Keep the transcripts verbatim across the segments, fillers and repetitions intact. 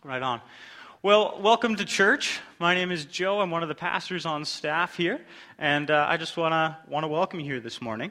Right on. Well, welcome to church. My name is Joe. I'm one of the pastors on staff here, and uh, I just want to want to welcome you here this morning.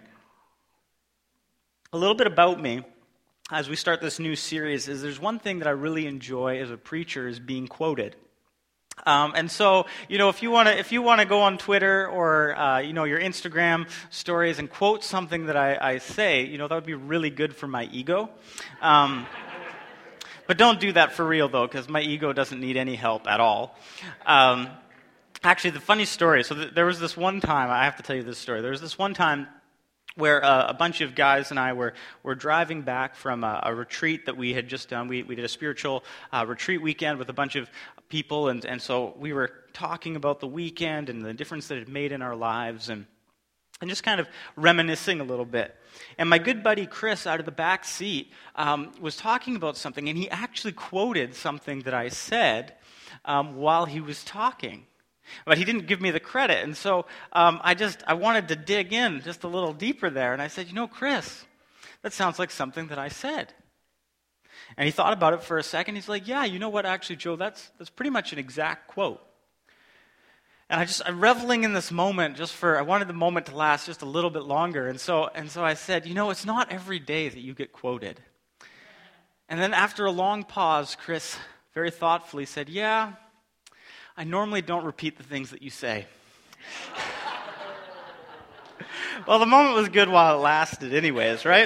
A little bit about me as we start this new series is there's one thing that I really enjoy as a preacher is being quoted. Um, and so, you know, if you want to, if you want to go on Twitter or uh, you know your Instagram stories and quote something that I, I say, you know, that would be really good for my ego. Um, But don't do that for real, though, because my ego doesn't need any help at all. Um, actually, the funny story, so th- there was this one time, I have to tell you this story. There was this one time where uh, a bunch of guys and I were, were driving back from a, a retreat that we had just done. We, we did a spiritual uh, retreat weekend with a bunch of people, and, and so we were talking about the weekend and the difference that it made in our lives, and and just kind of reminiscing a little bit. And my good buddy Chris, out of the back seat, um, was talking about something, and he actually quoted something that I said um, while he was talking. But he didn't give me the credit, and so um, I just, I wanted to dig in just a little deeper there, and I said, you know, Chris, that sounds like something that I said. And he thought about it for a second. He's like, yeah, you know what, actually, Joe, that's that's pretty much an exact quote. And I just, I'm reveling in this moment just for, I wanted the moment to last just a little bit longer. And so and so I said, you know, it's not every day that you get quoted. And then after a long pause, Chris very thoughtfully said, yeah, I normally don't repeat the things that you say. Well, the moment was good while it lasted anyways, right?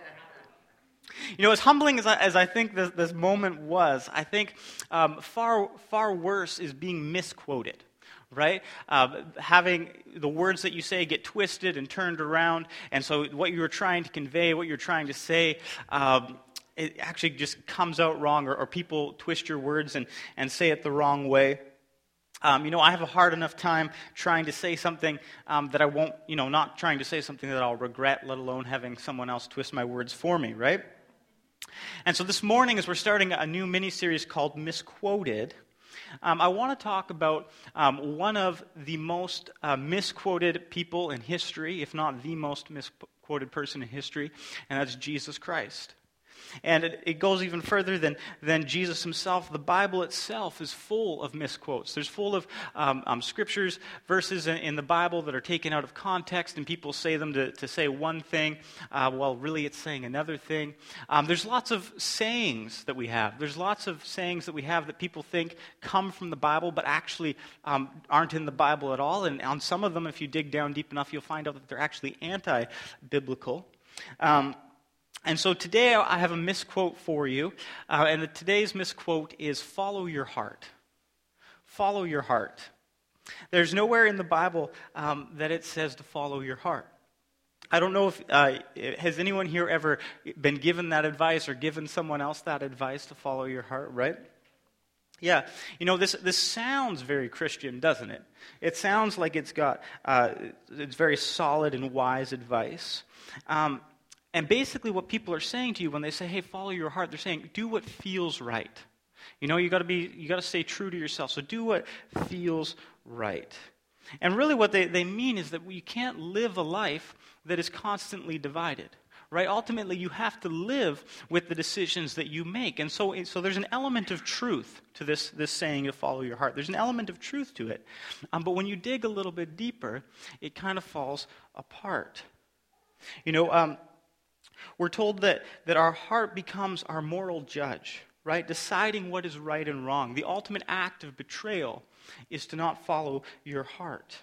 You know, as humbling as I, as I think this, this moment was, I think um, far, far worse is being misquoted. Right? Uh, having the words that you say get twisted and turned around, and so what you were trying to convey, what you're trying to say, um, it actually just comes out wrong, or, or people twist your words and, and say it the wrong way. Um, you know, I have a hard enough time trying to say something um, that I won't, you know, not trying to say something that I'll regret, let alone having someone else twist my words for me, right? And so this morning, as we're starting a new mini-series called Misquoted, Um, I want to talk about um, one of the most uh, misquoted people in history, if not the most misquoted person in history, and that's Jesus Christ. And it, it goes even further than, than Jesus himself. The Bible itself is full of misquotes. There's full of um, um, scriptures, verses in, in the Bible that are taken out of context, and people say them to, to say one thing, uh, while really it's saying another thing. Um, there's lots of sayings that we have. There's lots of sayings that we have that people think come from the Bible, but actually um, aren't in the Bible at all. And on some of them, if you dig down deep enough, you'll find out that they're actually anti-biblical. Um And so today I have a misquote for you, uh, and the, today's misquote is follow your heart. Follow your heart. There's nowhere in the Bible um, that it says to follow your heart. I don't know if, uh, has anyone here ever been given that advice or given someone else that advice to follow your heart, right? Yeah, you know, this this sounds very Christian, doesn't it? It sounds like it's got, uh, it's very solid and wise advice. Um And basically what people are saying to you when they say, hey, follow your heart, they're saying, do what feels right. You know, you got to be, you got to stay true to yourself. So do what feels right. And really what they, they mean is that you can't live a life that is constantly divided. Right? Ultimately, you have to live with the decisions that you make. And so, so there's an element of truth to this, this saying to follow your heart. There's an element of truth to it. Um, but when you dig a little bit deeper, it kind of falls apart. You know, um, We're told that, that our heart becomes our moral judge, right? Deciding what is right and wrong. The ultimate act of betrayal is to not follow your heart.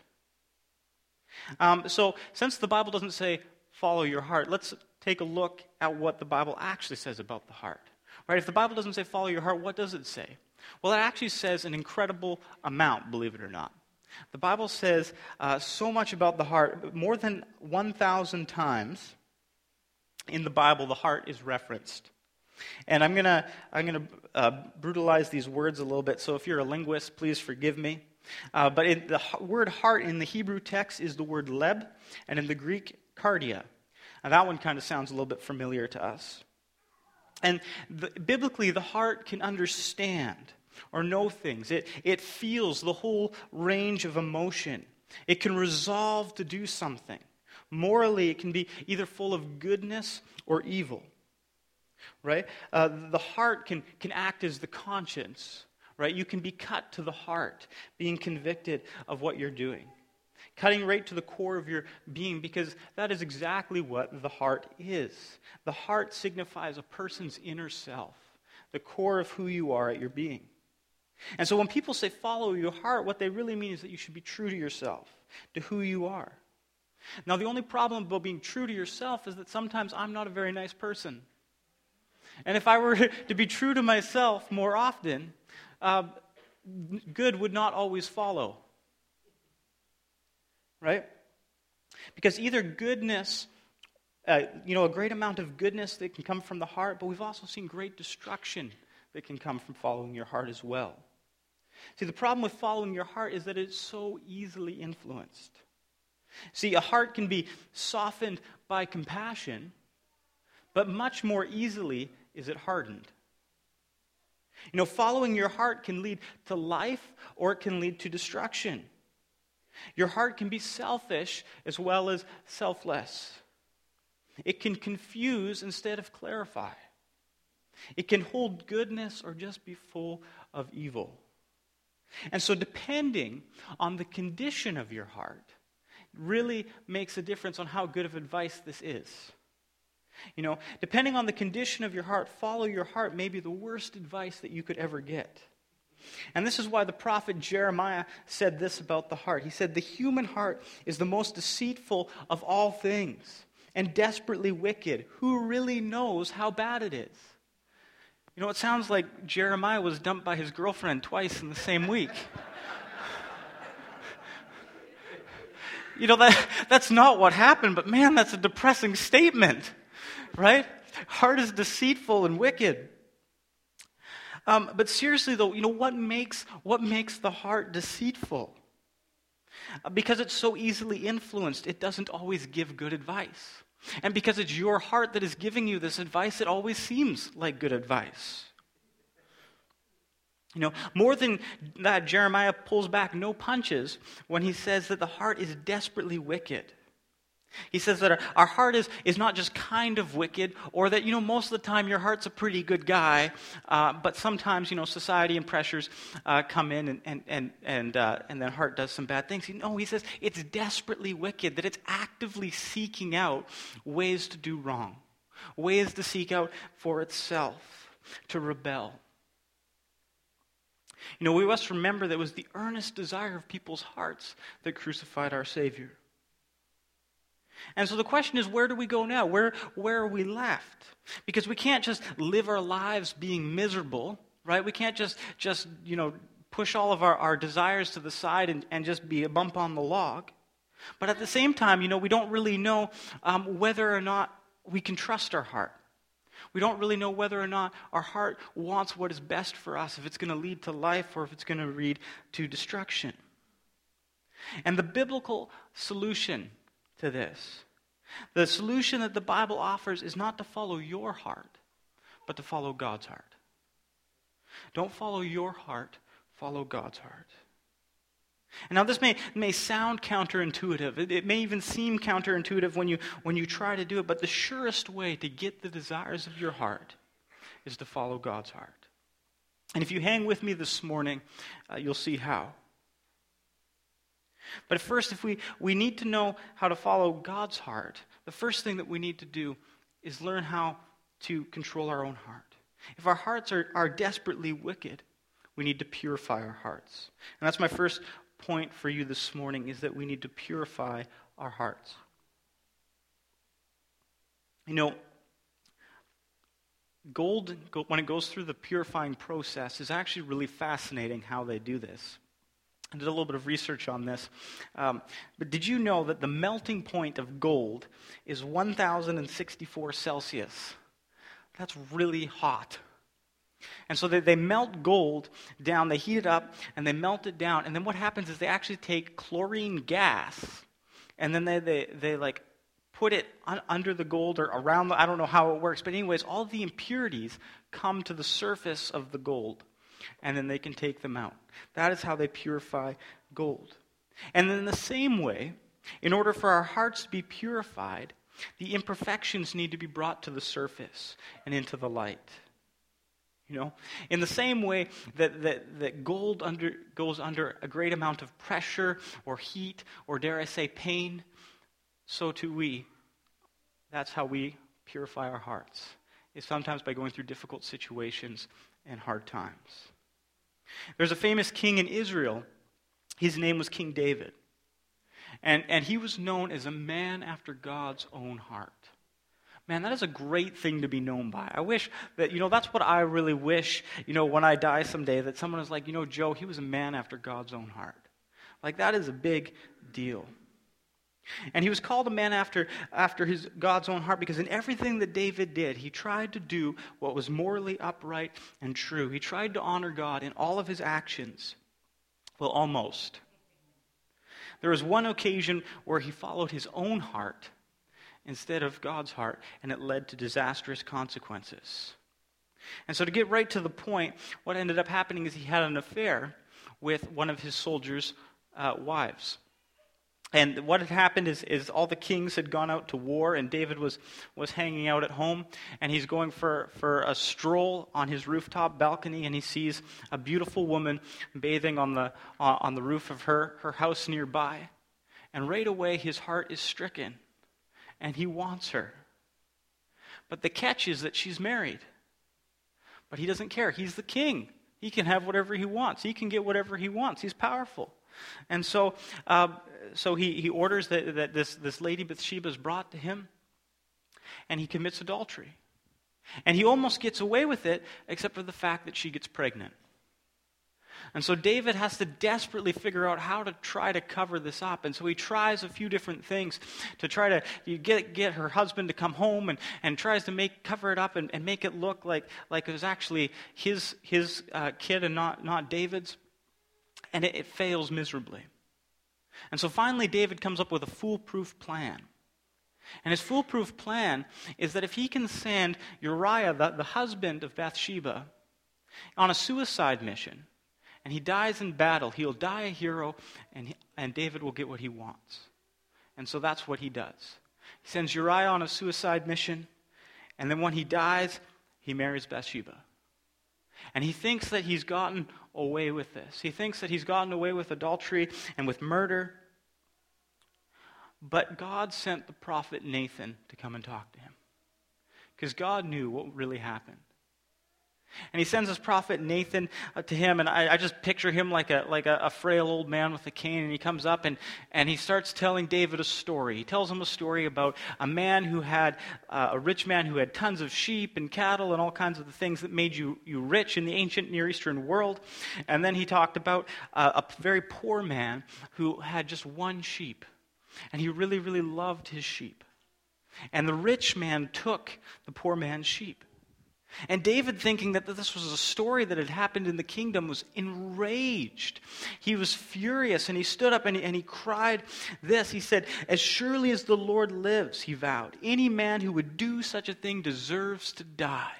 Um, so, since the Bible doesn't say follow your heart, let's take a look at what the Bible actually says about the heart. Right? If the Bible doesn't say follow your heart, what does it say? Well, it actually says an incredible amount, believe it or not. The Bible says uh, so much about the heart, more than one thousand times. In the Bible, the heart is referenced. And I'm going to I'm gonna, uh, brutalize these words a little bit, so if you're a linguist, please forgive me. Uh, but in the word heart in the Hebrew text is the word leb, and in the Greek, cardia. Now that one kind of sounds a little bit familiar to us. And the, biblically, the heart can understand or know things. It, it feels the whole range of emotion. It can resolve to do something. Morally, it can be either full of goodness or evil. right? Uh, the heart can, can act as the conscience, right? You can be cut to the heart, being convicted of what you're doing. Cutting right to the core of your being, because that is exactly what the heart is. The heart signifies a person's inner self, the core of who you are at your being. And so when people say follow your heart, what they really mean is that you should be true to yourself, to who you are. Now, the only problem about being true to yourself is that sometimes I'm not a very nice person. And if I were to be true to myself more often, uh, good would not always follow. Right? Because either goodness, uh, you know, a great amount of goodness that can come from the heart, but we've also seen great destruction that can come from following your heart as well. See, the problem with following your heart is that it's so easily influenced. See, a heart can be softened by compassion, but much more easily is it hardened. You know, following your heart can lead to life or it can lead to destruction. Your heart can be selfish as well as selfless. It can confuse instead of clarify. It can hold goodness or just be full of evil. And so depending on the condition of your heart really makes a difference on how good of advice this is. You know, depending on the condition of your heart, follow your heart may be the worst advice that you could ever get. And this is why the prophet Jeremiah said this about the heart. He said, the human heart is the most deceitful of all things and desperately wicked. Who really knows how bad it is? You know, it sounds like Jeremiah was dumped by his girlfriend twice in the same week. You know, that that's not what happened, but man, that's a depressing statement, right? Heart is deceitful and wicked. Um, but seriously, though, you know, what makes what makes the heart deceitful? Uh, because it's so easily influenced, it doesn't always give good advice. And because it's your heart that is giving you this advice, it always seems like good advice. You know, more than that, Jeremiah pulls back no punches when he says that the heart is desperately wicked. He says that our, our heart is, is not just kind of wicked, or that, you know, most of the time your heart's a pretty good guy, uh, but sometimes, you know, society and pressures uh, come in and and and and, uh, and then heart does some bad things. No, he says it's desperately wicked, that it's actively seeking out ways to do wrong, ways to seek out for itself, to rebel. You know, we must remember that it was the earnest desire of people's hearts that crucified our Savior. And so the question is, where do we go now? Where, where are we left? Because we can't just live our lives being miserable, right? We can't just, just you know, push all of our, our desires to the side and, and just be a bump on the log. But at the same time, you know, we don't really know um, whether or not we can trust our heart. We don't really know whether or not our heart wants what is best for us, if it's going to lead to life or if it's going to lead to destruction. And the biblical solution to this, the solution that the Bible offers, is not to follow your heart, but to follow God's heart. Don't follow your heart, follow God's heart. And now this may, may sound counterintuitive. It, it may even seem counterintuitive when you, when you try to do it, but the surest way to get the desires of your heart is to follow God's heart. And if you hang with me this morning, uh, you'll see how. But first, if we, we need to know how to follow God's heart, the first thing that we need to do is learn how to control our own heart. If our hearts are, are desperately wicked, we need to purify our hearts. And that's my first point for you this morning, is that we need to purify our hearts. You know, gold, when it goes through the purifying process, is actually really fascinating how they do this. I did a little bit of research on this. Um, but did you know that the melting point of gold is one thousand sixty-four Celsius? That's really hot. And so they, they melt gold down, they heat it up, and they melt it down. And then what happens is they actually take chlorine gas, and then they, they, they like put it un, under the gold or around the, I don't know how it works. But anyways, all the impurities come to the surface of the gold, and then they can take them out. That is how they purify gold. And in the same way, in order for our hearts to be purified, The imperfections need to be brought to the surface and into the light. You know, in the same way that, that, that gold under, goes under a great amount of pressure or heat or, dare I say, pain, so too we. That's how we purify our hearts, is sometimes by going through difficult situations and hard times. There's a famous king in Israel. His name was King David. And, and he was known as a man after God's own heart. Man, that is a great thing to be known by. I wish that, you know, that's what I really wish, you know, when I die someday, that someone is like, you know, Joe, he was a man after God's own heart. Like, that is a big deal. And he was called a man after, after his God's own heart because in everything that David did, he tried to do what was morally upright and true. He tried to honor God in all of his actions. Well, almost. There was one occasion where he followed his own heart instead of God's heart, and it led to disastrous consequences. And so to get right to the point, what ended up happening is he had an affair with one of his soldiers' uh, wives. And what had happened is, is all the kings had gone out to war, and David was, was hanging out at home, and he's going for, for a stroll on his rooftop balcony, and he sees a beautiful woman bathing on the, uh, on the roof of her, her house nearby. And right away, his heart is stricken, and he wants her. But the catch is that she's married. But he doesn't care. He's the king. He can have whatever he wants. He can get whatever he wants. He's powerful. And so uh, so he, he orders that, that this, this lady Bathsheba is brought to him, and he commits adultery. And he almost gets away with it, except for the fact that she gets pregnant. And so David has to desperately figure out how to try to cover this up. And so he tries a few different things to try to get get her husband to come home, and, and tries to make cover it up and, and make it look like, like it was actually his his uh, kid and not, not David's. And it, it fails miserably. And so finally David comes up with a foolproof plan. And his foolproof plan is that if he can send Uriah, the, the husband of Bathsheba, on a suicide mission, and he dies in battle, he'll die a hero, and, he, and David will get what he wants. And so that's what he does. He sends Uriah on a suicide mission, and then when he dies, he marries Bathsheba. And he thinks that he's gotten away with this. He thinks that he's gotten away with adultery and with murder. But God sent the prophet Nathan to come and talk to him, because God knew what really happened. And he sends his prophet Nathan uh, to him, and I, I just picture him like a like a, a frail old man with a cane, and he comes up and, and he starts telling David a story. He tells him a story about a man who had, uh, a rich man who had tons of sheep and cattle and all kinds of the things that made you, you rich in the ancient Near Eastern world. And then he talked about uh, a very poor man who had just one sheep, and he really, really loved his sheep. And the rich man took the poor man's sheep. And David, thinking that this was a story that had happened in the kingdom, was enraged. He was furious, and he stood up and he, and he cried this. He said, "As surely as the Lord lives," he vowed, "any man who would do such a thing deserves to die."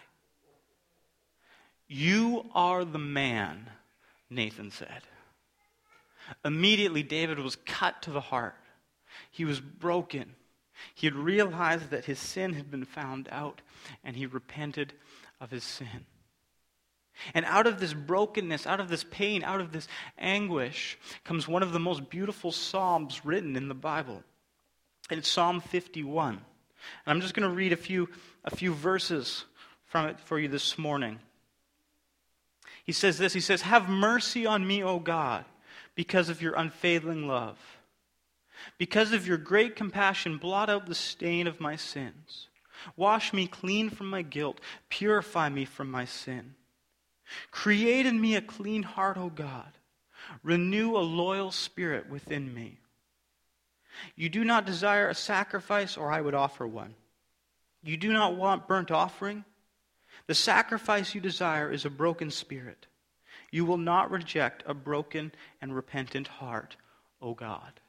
"You are the man," Nathan said. Immediately, David was cut to the heart. He was broken. He had realized that his sin had been found out, and he repented of his sin. And out of this brokenness, out of this pain, out of this anguish, comes one of the most beautiful psalms written in the Bible. And it's Psalm fifty-one. And I'm just going to read a few, a few verses from it for you this morning. He says this, he says, "Have mercy on me, O God, because of your unfailing love. Because of your great compassion, blot out the stain of my sins. Wash me clean from my guilt. Purify me from my sin. Create in me a clean heart, O God. Renew a loyal spirit within me. You do not desire a sacrifice, or I would offer one. You do not want burnt offering. The sacrifice you desire is a broken spirit. You will not reject a broken and repentant heart, O God."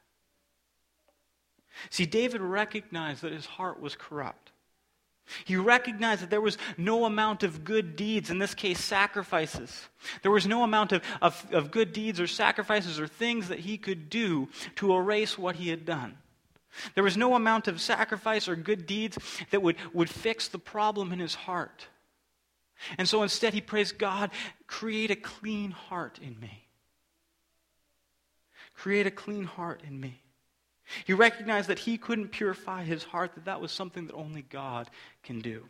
See, David recognized that his heart was corrupt. He recognized that there was no amount of good deeds, in this case sacrifices. There was no amount of, of, of good deeds or sacrifices or things that he could do to erase what he had done. There was no amount of sacrifice or good deeds that would, would fix the problem in his heart. And so instead he prays, God, create a clean heart in me. Create a clean heart in me. He recognized that he couldn't purify his heart, that that was something that only God can do.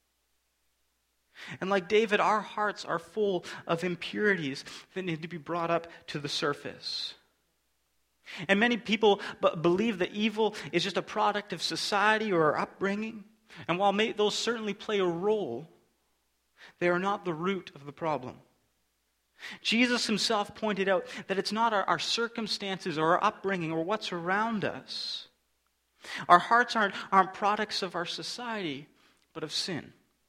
And like David, our hearts are full of impurities that need to be brought up to the surface. And many people b- believe that evil is just a product of society or our upbringing. And while may, those certainly play a role, they are not the root of the problem. Jesus himself pointed out that it's not our, our circumstances or our upbringing or what's around us. Our hearts aren't, aren't products of our society, but of sin.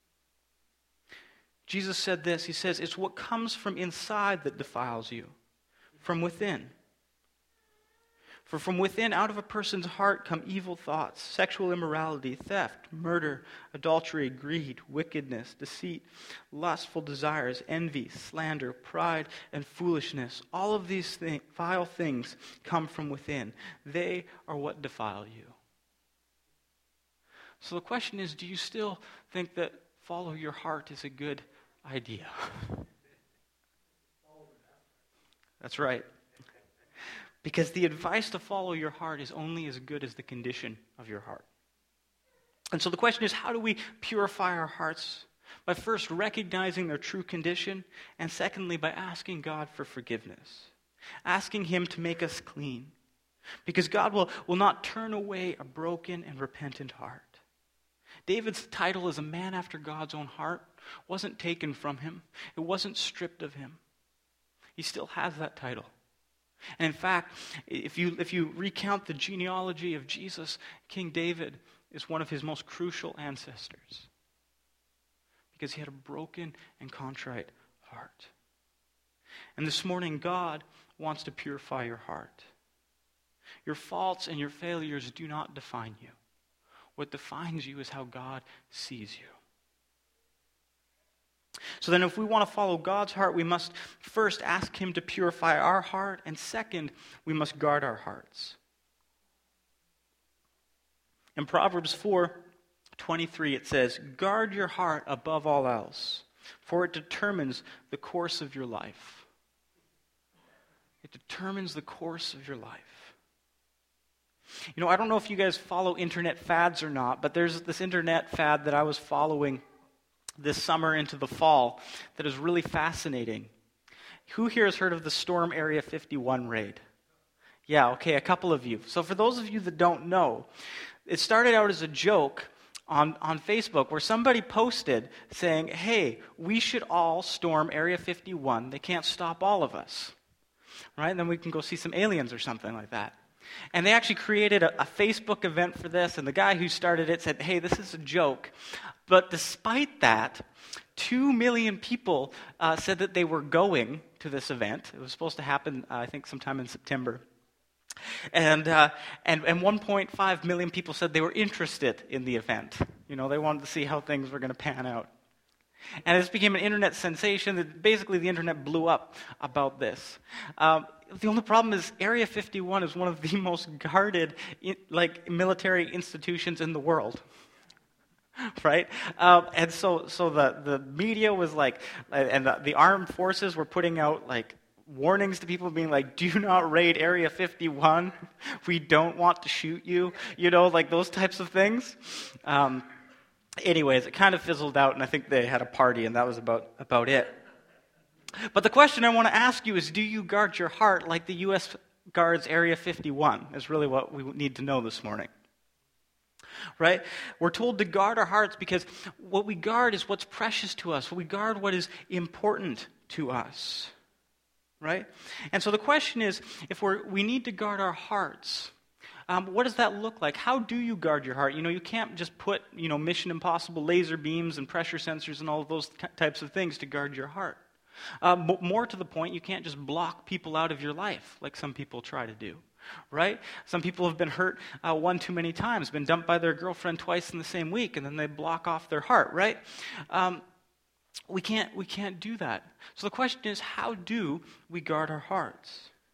Jesus said this, he says, it's what comes from inside that defiles you, from within. For from within, out of a person's heart, come evil thoughts, sexual immorality, theft, murder, adultery, greed, wickedness, deceit, lustful desires, envy, slander, pride, and foolishness. All of these thing, vile things come from within. They are what defile you. So the question is, do you still think that follow your heart is a good idea? That's right. Because the advice to follow your heart is only as good as the condition of your heart. And so the question is, how do we purify our hearts? By first recognizing their true condition, and secondly, by asking God for forgiveness. Asking him to make us clean. Because God will, will not turn away a broken and repentant heart. David's title as a man after God's own heart wasn't taken from him. It wasn't stripped of him. He still has that title. And in fact, if you if you recount the genealogy of Jesus, King David is one of his most crucial ancestors. Because he had a broken and contrite heart. And this morning, God wants to purify your heart. Your faults and your failures do not define you. What defines you is how God sees you. So then if we want to follow God's heart, we must first ask him to purify our heart, and second, we must guard our hearts. In Proverbs four twenty-three, it says, "Guard your heart above all else, for it determines the course of your life." It determines the course of your life. You know, I don't know if you guys follow internet fads or not, but there's this internet fad that I was following this summer into the fall that is really fascinating. Who here has heard of the Storm Area fifty-one raid? Yeah, okay, a couple of you. So for those of you that don't know, it started out as a joke on, on Facebook where somebody posted saying, hey, we should all storm Area fifty-one. They can't stop all of us. Right? And then we can go see some aliens or something like that. And they actually created a, a Facebook event for this, and the guy who started it said, hey, this is a joke. But despite that, two million people uh, said that they were going to this event. It was supposed to happen, uh, I think, sometime in September. And, uh, and and one point five million people said they were interested in the event. You know, they wanted to see how things were going to pan out. And this became an internet sensation. That basically, the internet blew up about this. Um, the only problem is Area fifty-one is one of the most guarded, like, military institutions in the world. Right? Um, and so so the, the media was like, and the, the armed forces were putting out, like, warnings to people being like, do not raid Area fifty-one. We don't want to shoot you. You know, like those types of things. Um, anyways, it kind of fizzled out, and I think they had a party, and that was about, about it. But the question I want to ask you is, do you guard your heart like the U S guards Area fifty-one? Is really what we need to know this morning. Right? We're told to guard our hearts because what we guard is what's precious to us. We guard what is important to us. Right? And so the question is, if we're, we need to guard our hearts, um, what does that look like? How do you guard your heart? You know, you can't just put, you know, Mission Impossible laser beams and pressure sensors and all of those t- types of things to guard your heart. Um, more to the point, you can't just block people out of your life like some people try to do. Right? Some people have been hurt uh, one too many times, been dumped by their girlfriend twice in the same week, and then they block off their heart, right? Um, we can't we can't do that. So the question is, how do we guard our hearts?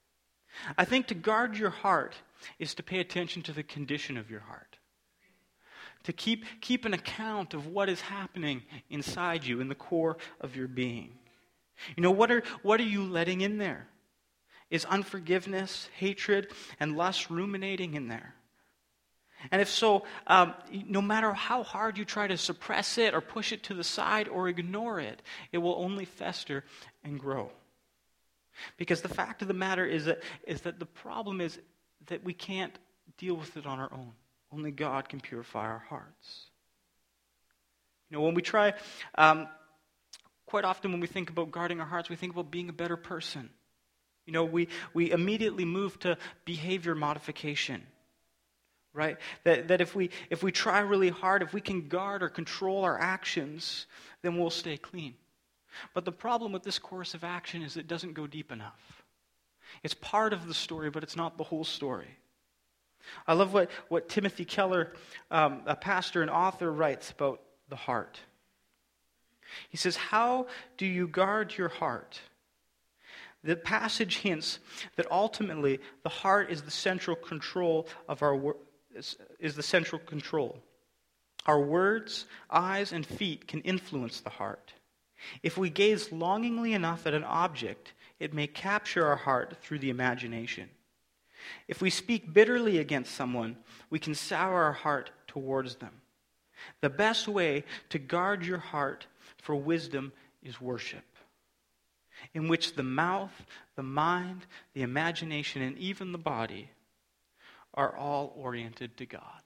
I think to guard your heart is to pay attention to the condition of your heart. To keep, keep an account of what is happening inside you, in the core of your being. You know, what are, what are you letting in there? Is unforgiveness, hatred, and lust ruminating in there? And if so, um, no matter how hard you try to suppress it or push it to the side or ignore it, it will only fester and grow. Because the fact of the matter is that, is that the problem is that we can't deal with it on our own. Only God can purify our hearts. You know, when we try, um, quite often when we think about guarding our hearts, we think about being a better person. You know, we, we immediately move to behavior modification, right? That that if we if we try really hard, if we can guard or control our actions, then we'll stay clean. But the problem with this course of action is it doesn't go deep enough. It's part of the story, but it's not the whole story. I love what, what Timothy Keller, um, a pastor and author, writes about the heart. He says, "How do you guard your heart?" The passage hints that ultimately the heart is the central control of our wor- is, is the central control. Our words, eyes, and feet can influence the heart. If we gaze longingly enough at an object, it may capture our heart through the imagination. If we speak bitterly against someone, we can sour our heart towards them. The best way to guard your heart for wisdom is worship, in which the mouth, the mind, the imagination, and even the body are all oriented to God.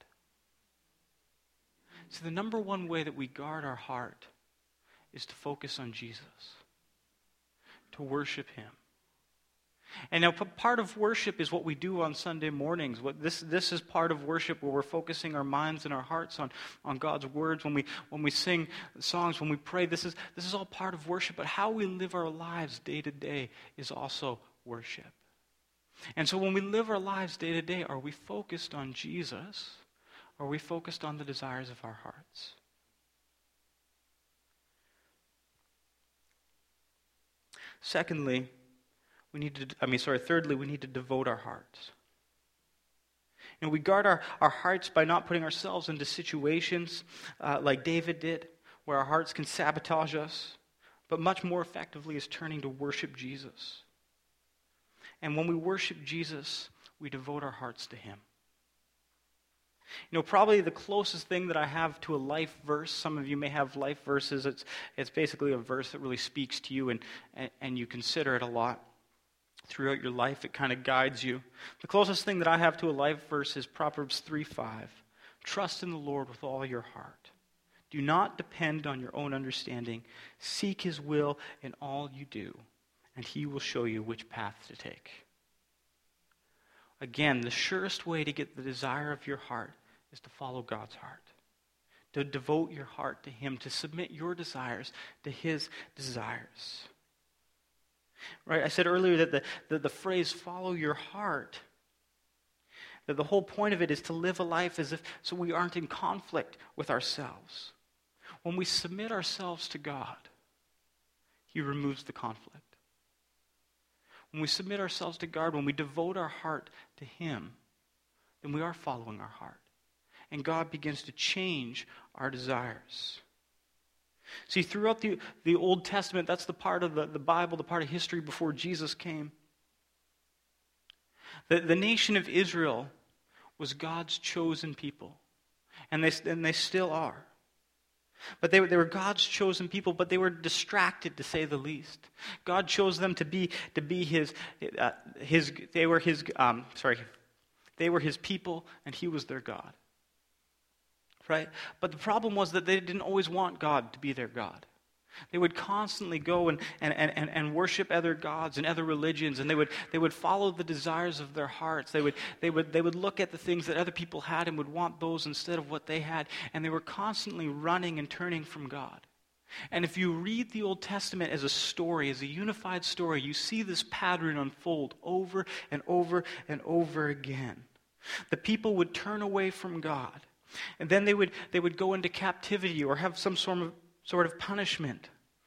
So the number one way that we guard our heart is to focus on Jesus, to worship Him. And now part of worship is what we do on Sunday mornings. What this this is part of worship where we're focusing our minds and our hearts on, on God's words. When we when we sing songs, when we pray, this is this is all part of worship. But how we live our lives day to day is also worship. And so when we live our lives day to day, are we focused on Jesus? Or are we focused on the desires of our hearts? Secondly, we need to, I mean, sorry, thirdly, we need to devote our hearts. And we guard our, our hearts by not putting ourselves into situations uh, like David did, where our hearts can sabotage us, but much more effectively is turning to worship Jesus. And when we worship Jesus, we devote our hearts to Him. You know, probably the closest thing that I have to a life verse, some of you may have life verses, it's it's basically a verse that really speaks to you and, and, and you consider it a lot. Throughout your life, it kind of guides you. The closest thing that I have to a life verse is Proverbs three five. Trust in the Lord with all your heart. Do not depend on your own understanding. Seek His will in all you do, and He will show you which path to take. Again, the surest way to get the desire of your heart is to follow God's heart. To devote your heart to Him, to submit your desires to His desires. Right? I said earlier that the, the, the phrase follow your heart, that the whole point of it is to live a life as if so we aren't in conflict with ourselves. When we submit ourselves to God, He removes the conflict. When we submit ourselves to God, when we devote our heart to Him, then we are following our heart. And God begins to change our desires. See, throughout the, the Old Testament, that's the part of the, the Bible, the part of history before Jesus came. The, the nation of Israel was God's chosen people. And they, and they still are. But they, they were God's chosen people, but they were distracted, to say the least. God chose them to be to be His uh, His. They were His. Um, sorry, they were His people, and He was their God. Right? But the problem was that they didn't always want God to be their God. They would constantly go and, and, and, and worship other gods and other religions, and they would they would follow the desires of their hearts. They would they would they would look at the things that other people had and would want those instead of what they had, and they were constantly running and turning from God. And if you read the Old Testament as a story, as a unified story, you see this pattern unfold over and over and over again. The people would turn away from God. And then they would they would go into captivity or have some sort of sort of punishment.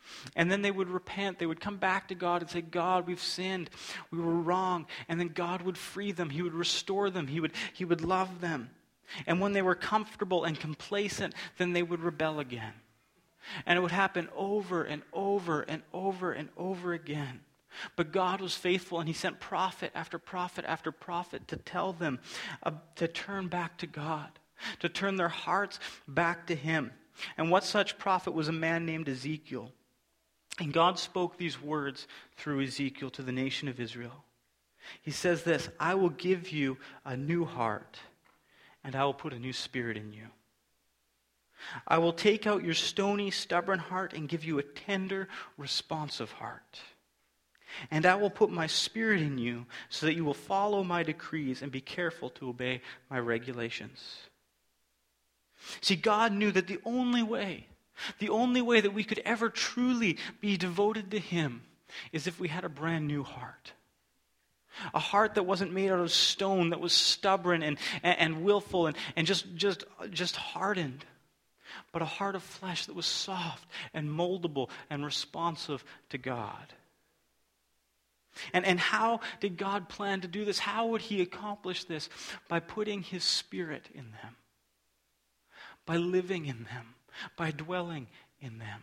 And then they would repent. They would come back to God and say, God, we've sinned. We were wrong. And then God would free them. He would restore them. He would, he would love them. And when they were comfortable and complacent, then they would rebel again. And it would happen over and over and over and over again. But God was faithful, and he sent prophet after prophet after prophet to tell them uh, to turn back to God, to turn their hearts back to him. And what such prophet was a man named Ezekiel. And God spoke these words through Ezekiel to the nation of Israel. He says this, I will give you a new heart, and I will put a new spirit in you. I will take out your stony, stubborn heart and give you a tender, responsive heart. And I will put my spirit in you so that you will follow my decrees and be careful to obey my regulations. See, God knew that the only way, the only way that we could ever truly be devoted to him is if we had a brand new heart. A heart that wasn't made out of stone, that was stubborn and, and, and willful and, and just, just, just hardened. But a heart of flesh that was soft and moldable and responsive to God. And, and how did God plan to do this? How would he accomplish this? By putting his spirit in them. By living in them. By dwelling in them.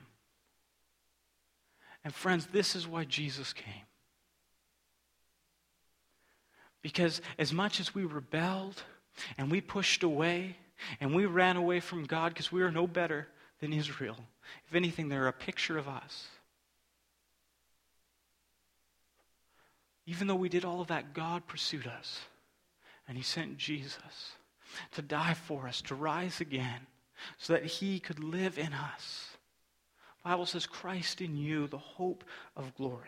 And friends, this is why Jesus came. Because as much as we rebelled and we pushed away and we ran away from God because we are no better than Israel. If anything, they're a picture of us. Even though we did all of that, God pursued us. And he sent Jesus to die for us, to rise again, so that he could live in us. The Bible says, Christ in you, the hope of glory.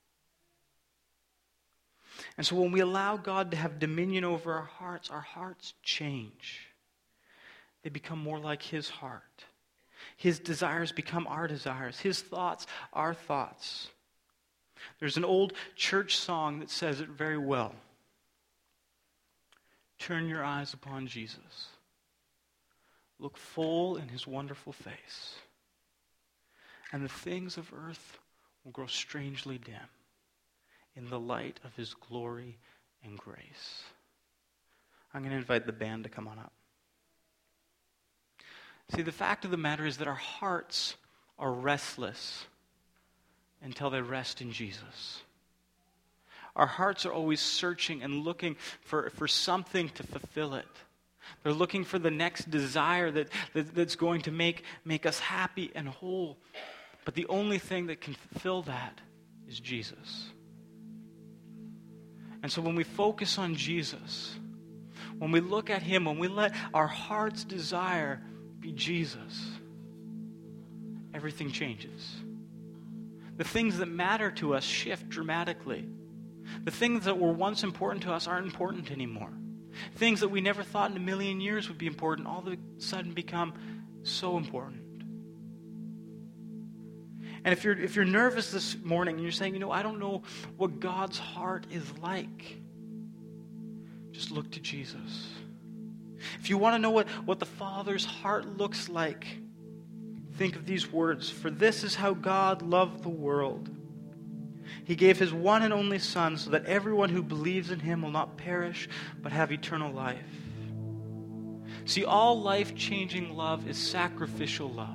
And so when we allow God to have dominion over our hearts, our hearts change. They become more like his heart. His desires become our desires. His thoughts, our thoughts. There's an old church song that says it very well. Turn your eyes upon Jesus. Look full in his wonderful face. And the things of earth will grow strangely dim in the light of his glory and grace. I'm going to invite the band to come on up. See, the fact of the matter is that our hearts are restless until they rest in Jesus. Our hearts are always searching and looking for, for something to fulfill it. They're looking for the next desire that, that, that's going to make, make us happy and whole. But the only thing that can fulfill that is Jesus. And so when we focus on Jesus, when we look at him, when we let our heart's desire be Jesus, everything changes. The things that matter to us shift dramatically. The things that were once important to us aren't important anymore. Things that we never thought in a million years would be important all of a sudden become so important. And if you're if you're nervous this morning and you're saying, you know, I don't know what God's heart is like, just look to Jesus. If you want to know what, what the Father's heart looks like, think of these words. For this is how God loved the world. He gave his one and only Son so that everyone who believes in him will not perish but have eternal life. See, all life-changing love is sacrificial love.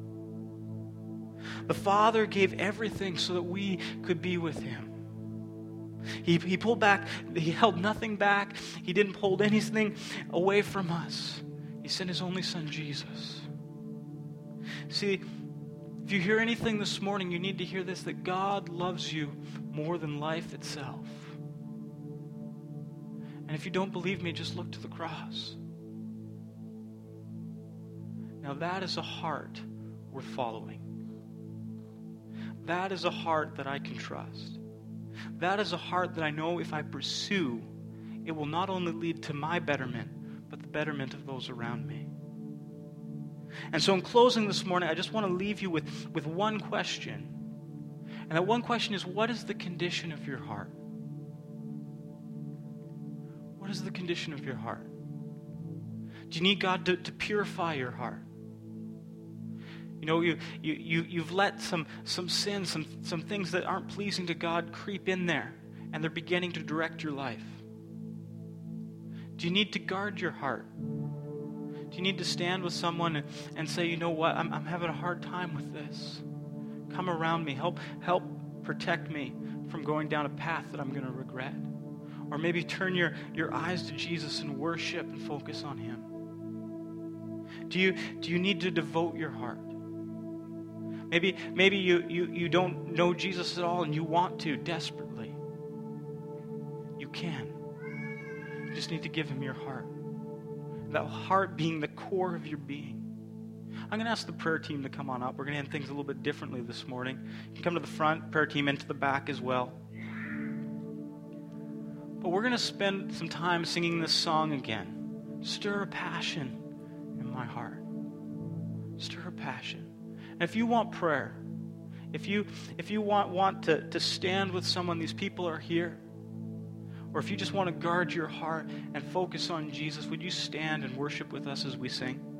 The Father gave everything so that we could be with him. He, he pulled back, he held nothing back. He didn't hold anything away from us. He sent his only Son, Jesus. See, if you hear anything this morning, you need to hear this, that God loves you more than life itself. And if you don't believe me, just look to the cross. Now that is a heart worth following. That is a heart that I can trust. That is a heart that I know if I pursue, it will not only lead to my betterment, but the betterment of those around me. And so in closing this morning, I just want to leave you with, with one question. And that one question is, what is the condition of your heart? What is the condition of your heart? Do you need God to, to purify your heart? You know, you, you, you, you've let some, some sins, some, some things that aren't pleasing to God creep in there, and they're beginning to direct your life. Do you need to guard your heart? Do you need to stand with someone and, and say, you know what, I'm, I'm having a hard time with this. Come around me. Help, help protect me from going down a path that I'm going to regret. Or maybe turn your, your eyes to Jesus and worship and focus on him. Do you, do you need to devote your heart? Maybe, maybe you, you, you don't know Jesus at all and you want to desperately. You can. You just need to give him your heart. That heart being the core of your being. I'm going to ask the prayer team to come on up. We're going to end things a little bit differently this morning. You can come to the front, prayer team, and to the back as well. But we're going to spend some time singing this song again. Stir a passion in my heart. Stir a passion. And if you want prayer, if you if you want, want to, to stand with someone, these people are here. Or if you just want to guard your heart and focus on Jesus, would you stand and worship with us as we sing?